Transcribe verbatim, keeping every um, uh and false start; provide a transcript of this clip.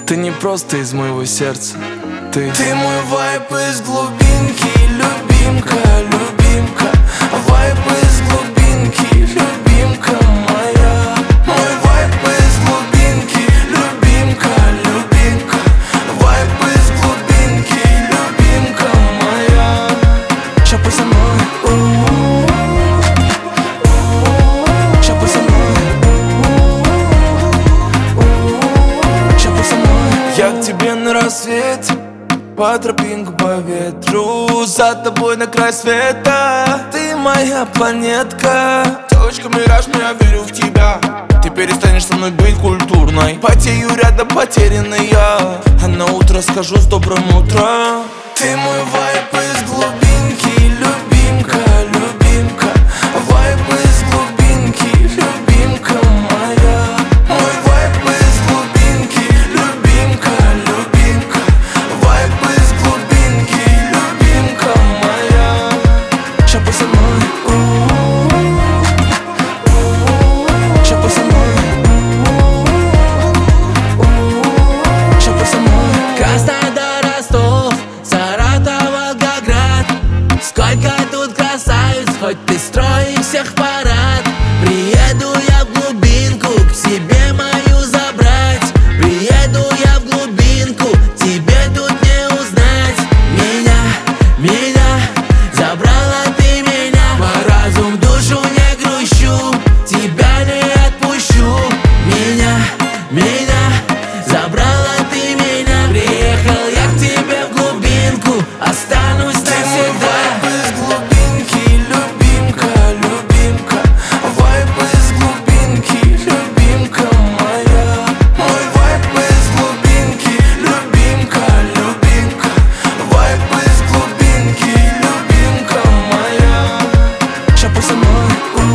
Ты не просто из моего сердца, ты Ты мой вайб из глубинки, любимка, любимка. Вайб из глубинки, любимка моя. Мой вайб из глубинки, любимка, любимка. Вайб из глубинки, любимка моя. Шапай со мной, шапай со мной, шапай со мной. Я к тебе на рассвете, по тропинку, по ветру, за тобой на край света. Ты моя планетка, девочка мираж, но я верю в тебя. Ты перестанешь со мной быть культурной. Потею рядом, потерянный я, а на утро скажу с добрым утром. Ты мой вайб из глубинки, любимка, любимка. Вайб из глубинки, любимка моя. Мой вайб из глубинки, любимка, любимка. Вайб из глубинки, любимка моя. Шапай со мной, шапай со мной, шапай со мной. Краснодар, Ростов, Саратов, Волгоград. Сколько тут красавиц, хоть ты строй всех в парад. Приеду я в глубинку, к себе мою забрать. Приеду я в глубинку, тебе тут не узнать. Меня, меня, забрала ты меня. По разум, душу не грущу, тебя не отпущу. Меня, меня, забрала ты меня. Приехал я к тебе в глубинку, останусь навсегда. Вайб из глубинки, любимка, любимка. Вайб из глубинки, любимка моя. Мой вайб из глубинки, любимка, любимка. Вайб из глубинки, любимка моя. Шапай со мной,